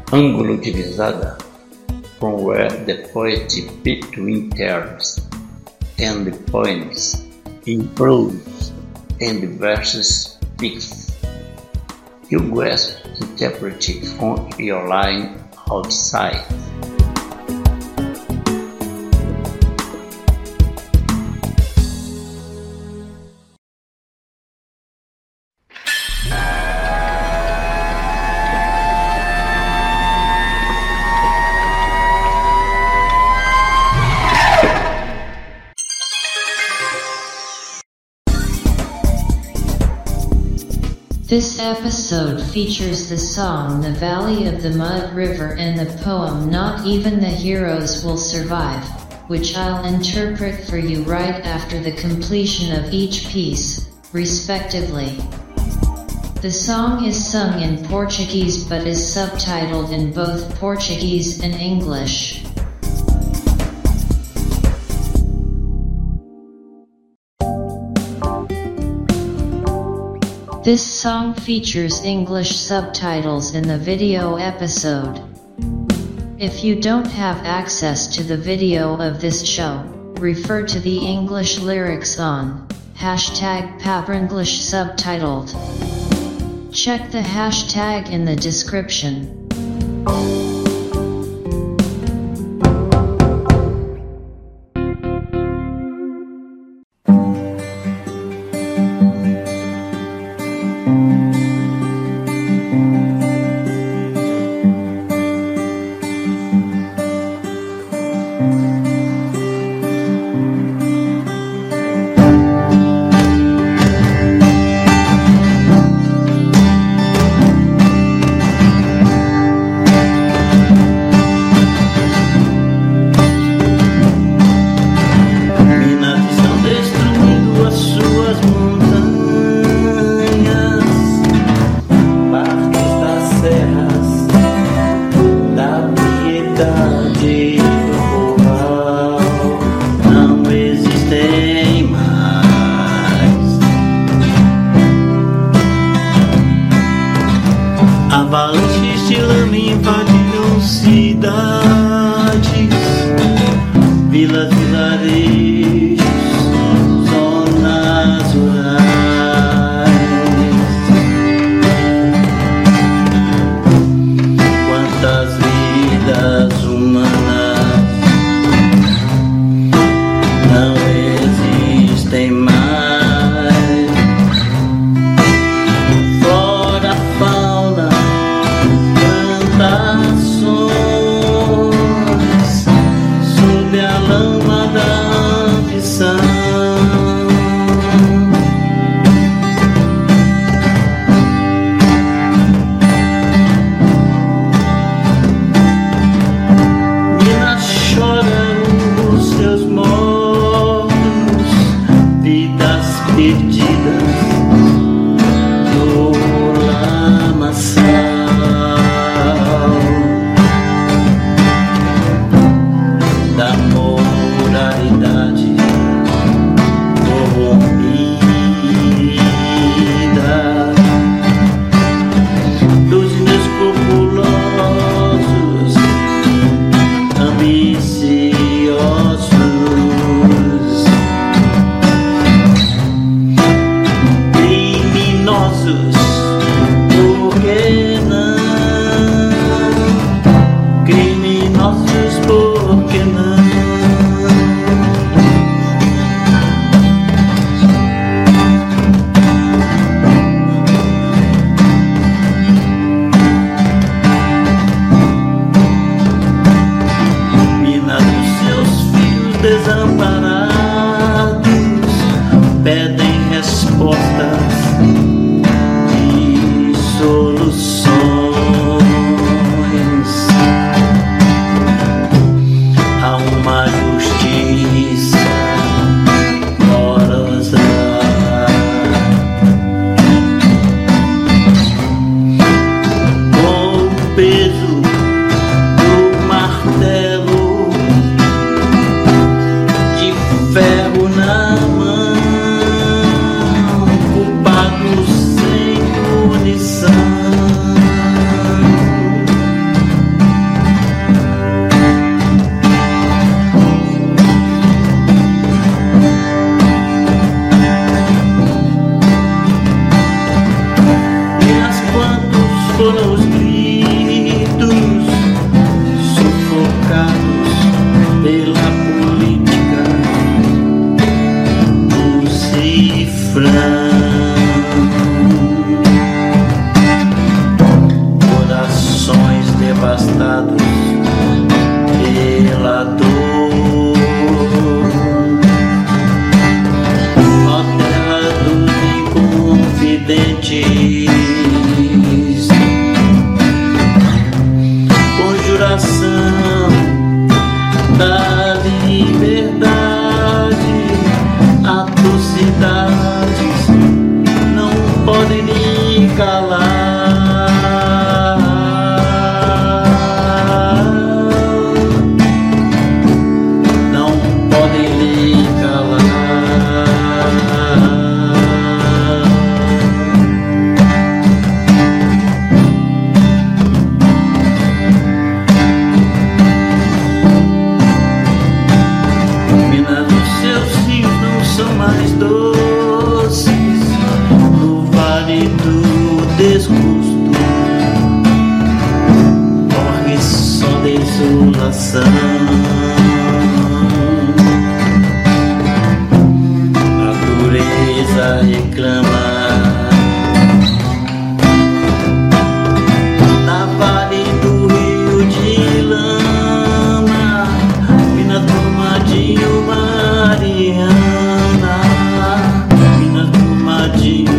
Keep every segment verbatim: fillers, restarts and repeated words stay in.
ângulo de visada, from where the poetry between terms and the poems improves and the verses fix. You grasp interpret from your line outside. This episode features the song The Valley of the Mud River and the poem Not Even the Heroes Will Survive, which I'll interpret for you right after the completion of each piece, respectively. The song is sung in Portuguese but is subtitled in both Portuguese and English. This song features English subtitles in the video episode. If you don't have access to the video of this show, refer to the English lyrics on hashtag Paprenglish subtitled. Check the hashtag in the description. Avalanches de lama invadiram cidades, vilas, vilarejos, zonas rurais. Quantas vidas humanas não existem mais? Flora, fauna, plantações, correntes, conjuração da liberdade, atrocidades não podem me calar. Não podem me calar. Mina dos seus rios não são mais doces no vale do desgosto. Corre só desolação. Natureza reclama na vale do rio de lama. Mina Brumadinho, Mariana. Mina Brumadinho,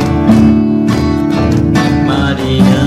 Mariana.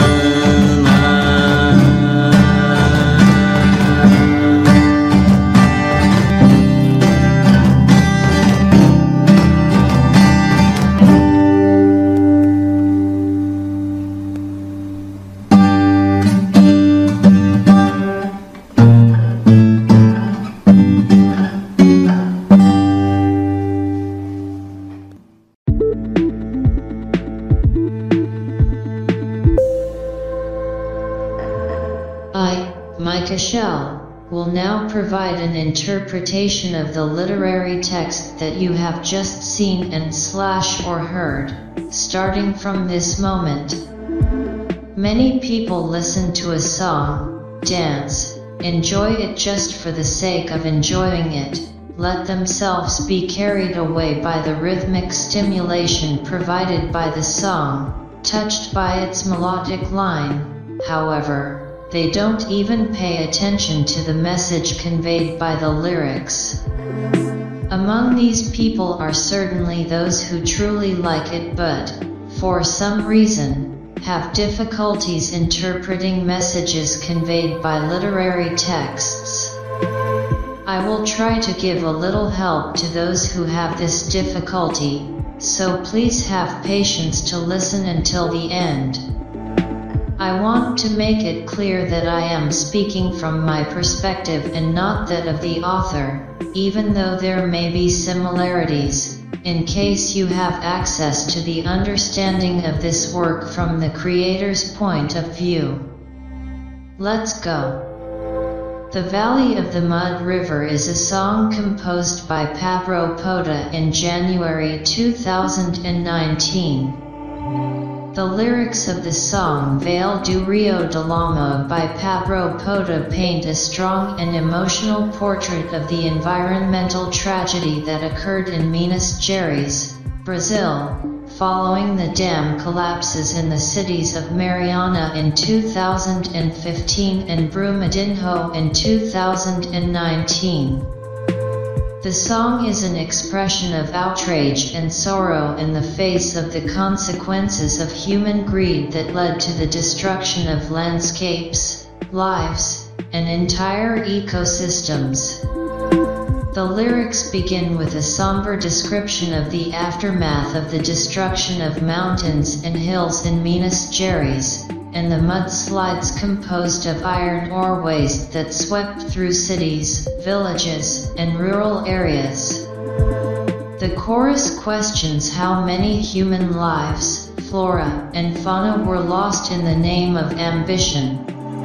I, Micah Shell, will now provide an interpretation of the literary text that you have just seen and slash or heard, starting from this moment. Many people listen to a song, dance, enjoy it just for the sake of enjoying it, let themselves be carried away by the rhythmic stimulation provided by the song, touched by its melodic line. However, they don't even pay attention to the message conveyed by the lyrics. Among these people are certainly those who truly like it but, for some reason, have difficulties interpreting messages conveyed by literary texts. I will try to give a little help to those who have this difficulty, so please have patience to listen until the end. I want to make it clear that I am speaking from my perspective and not that of the author, even though there may be similarities, in case you have access to the understanding of this work from the creator's point of view. Let's go. The Valley of the Mud River is a song composed by Pablo Poda in January two thousand nineteen. The lyrics of the song Vale do Rio de Lama by Pablo Poda paint a strong and emotional portrait of the environmental tragedy that occurred in Minas Gerais, Brazil, following the dam collapses in the cities of Mariana in two thousand fifteen and Brumadinho in two thousand nineteen. The song is an expression of outrage and sorrow in the face of the consequences of human greed that led to the destruction of landscapes, lives, and entire ecosystems. The lyrics begin with a somber description of the aftermath of the destruction of mountains and hills in Minas Gerais, and the mudslides composed of iron ore waste that swept through cities, villages, and rural areas. The chorus questions how many human lives, flora, and fauna were lost in the name of ambition.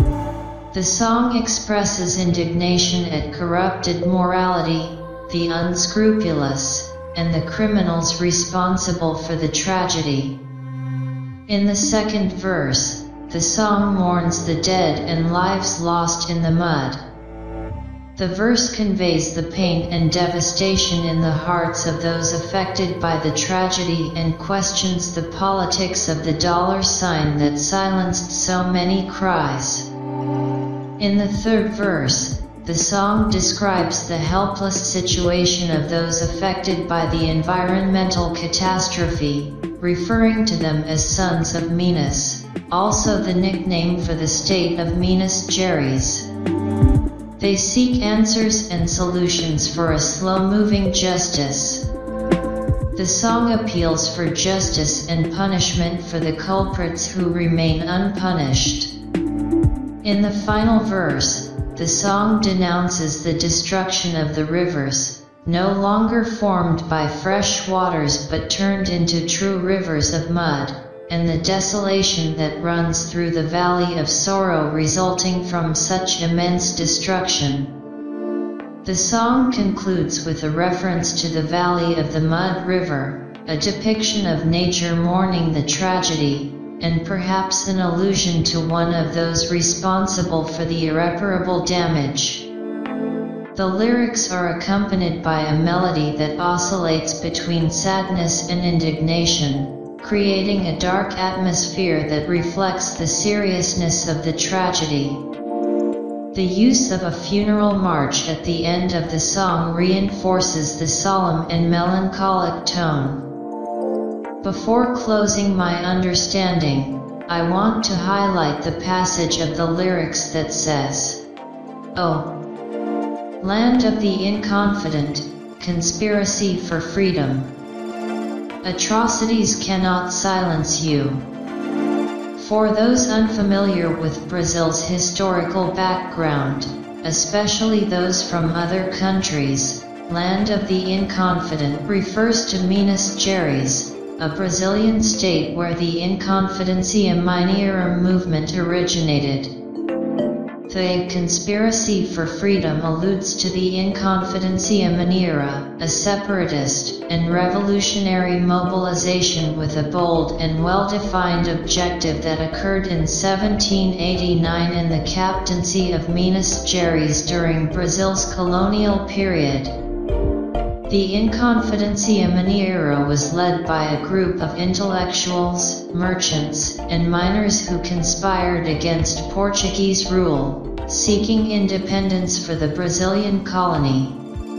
The song expresses indignation at corrupted morality, the unscrupulous, and the criminals responsible for the tragedy. In the second verse, the song mourns the dead and lives lost in the mud. The verse conveys the pain and devastation in the hearts of those affected by the tragedy and questions the politics of the dollar sign that silenced so many cries. In the third verse, the song describes the helpless situation of those affected by the environmental catastrophe, referring to them as sons of Minas, also the nickname for the state of Minas Gerais. They seek answers and solutions for a slow-moving justice. The song appeals for justice and punishment for the culprits who remain unpunished. In the final verse, the song denounces the destruction of the rivers, no longer formed by fresh waters but turned into true rivers of mud, and the desolation that runs through the valley of sorrow resulting from such immense destruction. The song concludes with a reference to the Valley of the Mud River, a depiction of nature mourning the tragedy, and perhaps an allusion to one of those responsible for the irreparable damage. The lyrics are accompanied by a melody that oscillates between sadness and indignation, creating a dark atmosphere that reflects the seriousness of the tragedy. The use of a funeral march at the end of the song reinforces the solemn and melancholic tone. Before closing my understanding, I want to highlight the passage of the lyrics that says, "Oh, land of the inconfident, conspiracy for freedom. Atrocities cannot silence you." For those unfamiliar with Brazil's historical background, especially those from other countries, Land of the Inconfident refers to Minas Gerais, a Brazilian state where the Inconfidencia Mineira movement originated. The conspiracy for freedom alludes to the Inconfidencia Mineira, a separatist and revolutionary mobilization with a bold and well-defined objective that occurred in seventeen eighty-nine in the captaincy of Minas Gerais during Brazil's colonial period. The Inconfidencia Mineira was led by a group of intellectuals, merchants, and miners who conspired against Portuguese rule, seeking independence for the Brazilian colony.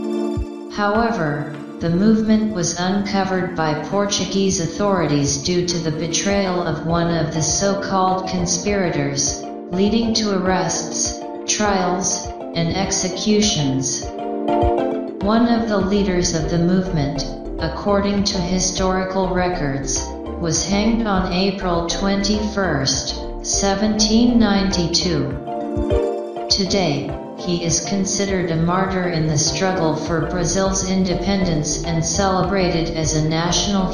However, the movement was uncovered by Portuguese authorities due to the betrayal of one of the so-called conspirators, leading to arrests, trials, and executions. One of the leaders of the movement, according to historical records, was hanged on April twenty-first, seventeen ninety-two. Today, he is considered a martyr in the struggle for Brazil's independence and celebrated as a national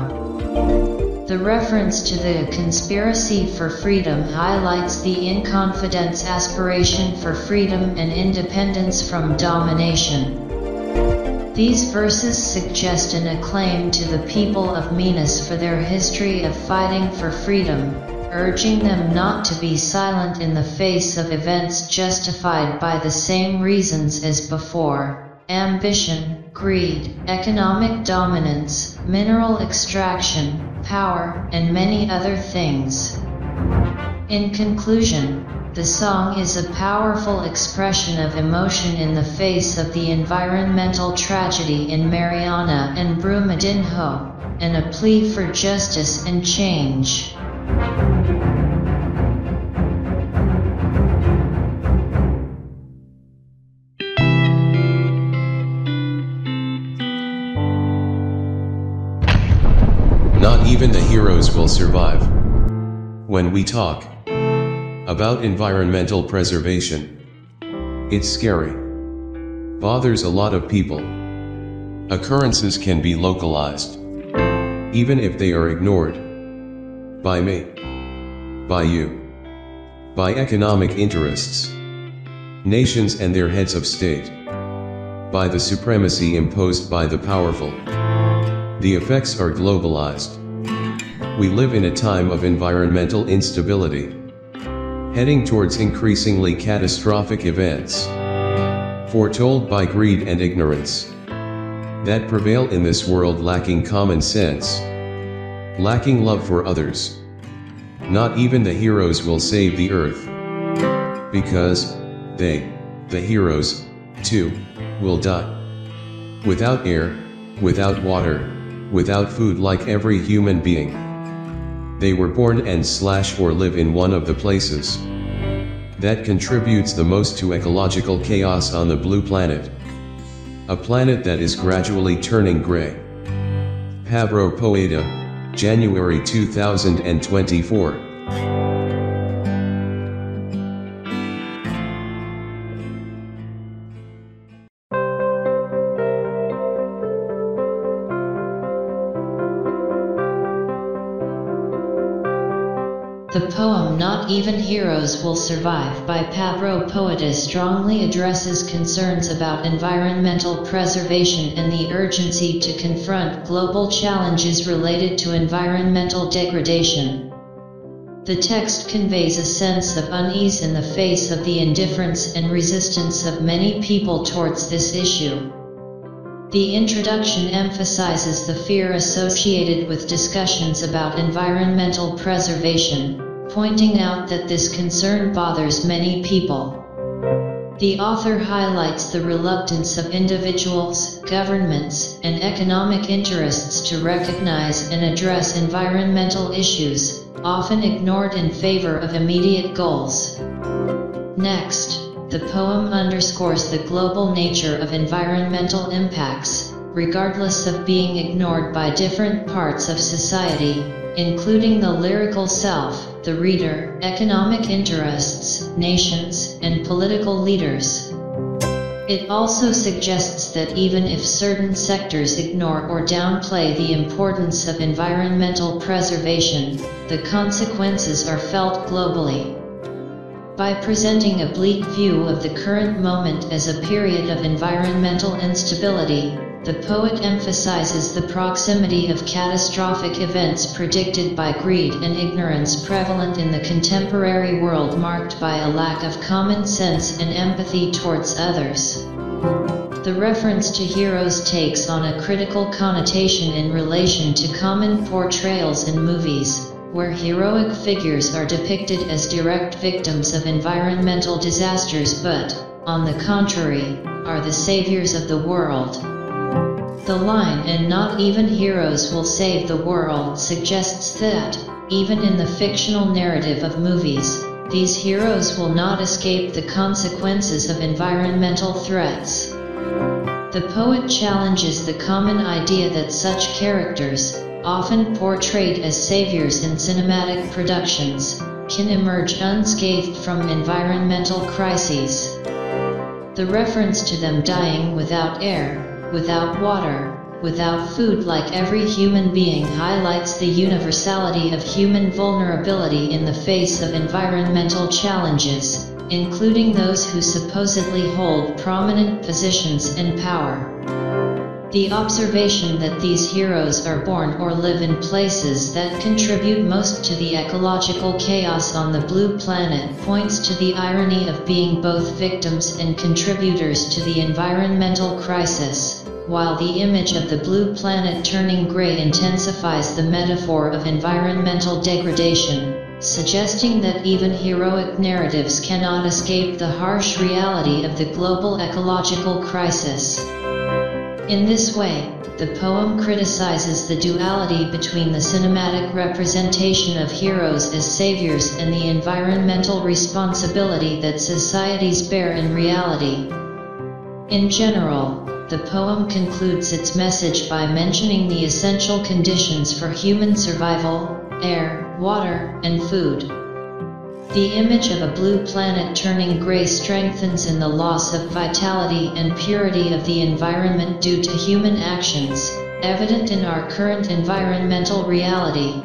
hero. The reference to the conspiracy for freedom highlights the Inconfident's aspiration for freedom and independence from domination. These verses suggest an acclaim to the people of Minas for their history of fighting for freedom, urging them not to be silent in the face of events justified by the same reasons as before: ambition, greed, economic dominance, mineral extraction, power, and many other things. In conclusion, the song is a powerful expression of emotion in the face of the environmental tragedy in Mariana and Brumadinho, and a plea for justice and change. Not even the heroes will survive. When we talk about environmental preservation, it's scary. Bothers a lot of people. Occurrences can be localized, even if they are ignored. By me. By you. By economic interests. Nations and their heads of state. By the supremacy imposed by the powerful. The effects are globalized. We live in a time of environmental instability, heading towards increasingly catastrophic events, foretold by greed and ignorance, that prevail in this world, lacking common sense, lacking love for others. Not even the heroes will save the earth, because they, the heroes, too, will die. Without air, without water, without food like every human being. They were born and slash or live in one of the places that contributes the most to ecological chaos on the blue planet. A planet that is gradually turning gray. Pablo Poeta, January two thousand twenty-four. The poem Not Even Heroes Will Survive by Pablo Poeta strongly addresses concerns about environmental preservation and the urgency to confront global challenges related to environmental degradation. The text conveys a sense of unease in the face of the indifference and resistance of many people towards this issue. The introduction emphasizes the fear associated with discussions about environmental preservation, pointing out that this concern bothers many people. The author highlights the reluctance of individuals, governments, and economic interests to recognize and address environmental issues, often ignored in favor of immediate goals. Next, the poem underscores the global nature of environmental impacts, regardless of being ignored by different parts of society, including the lyrical self, the reader, economic interests, nations, and political leaders. It also suggests that even if certain sectors ignore or downplay the importance of environmental preservation, the consequences are felt globally. By presenting a bleak view of the current moment as a period of environmental instability, the poet emphasizes the proximity of catastrophic events predicted by greed and ignorance prevalent in the contemporary world, marked by a lack of common sense and empathy towards others. The reference to heroes takes on a critical connotation in relation to common portrayals in movies, where heroic figures are depicted as direct victims of environmental disasters but, on the contrary, are the saviors of the world. The line "and not even heroes will save the world" suggests that, even in the fictional narrative of movies, these heroes will not escape the consequences of environmental threats. The poet challenges the common idea that such characters, often portrayed as saviors in cinematic productions, can emerge unscathed from environmental crises. The reference to them dying without air, without water, without food like every human being highlights the universality of human vulnerability in the face of environmental challenges, including those who supposedly hold prominent positions and power. The observation that these heroes are born or live in places that contribute most to the ecological chaos on the blue planet points to the irony of being both victims and contributors to the environmental crisis, while the image of the blue planet turning gray intensifies the metaphor of environmental degradation, suggesting that even heroic narratives cannot escape the harsh reality of the global ecological crisis. In this way, the poem criticizes the duality between the cinematic representation of heroes as saviors and the environmental responsibility that societies bear in reality. In general, the poem concludes its message by mentioning the essential conditions for human survival: air, water, and food. The image of a blue planet turning gray strengthens in the loss of vitality and purity of the environment due to human actions, evident in our current environmental reality.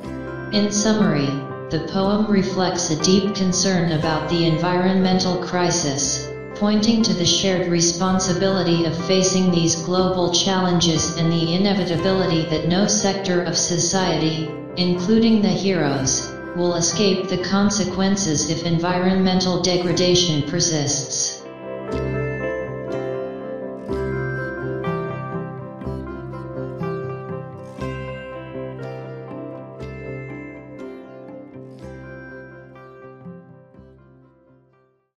In summary, the poem reflects a deep concern about the environmental crisis, pointing to the shared responsibility of facing these global challenges and the inevitability that no sector of society, including the heroes, will escape the consequences if environmental degradation persists.